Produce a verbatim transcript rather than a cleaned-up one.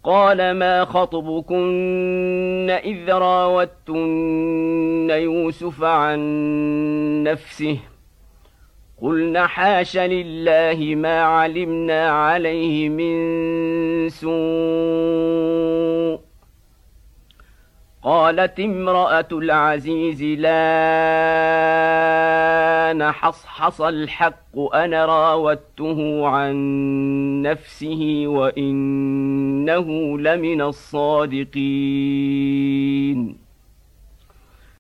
قال ما خطبكن إذ راوتن يوسف عن نفسه قلن حاش لله ما علمنا عليه من سوء قالت امرأة العزيز لا نحصحص الحق أنا راودته عن نفسه وإنه لمن الصادقين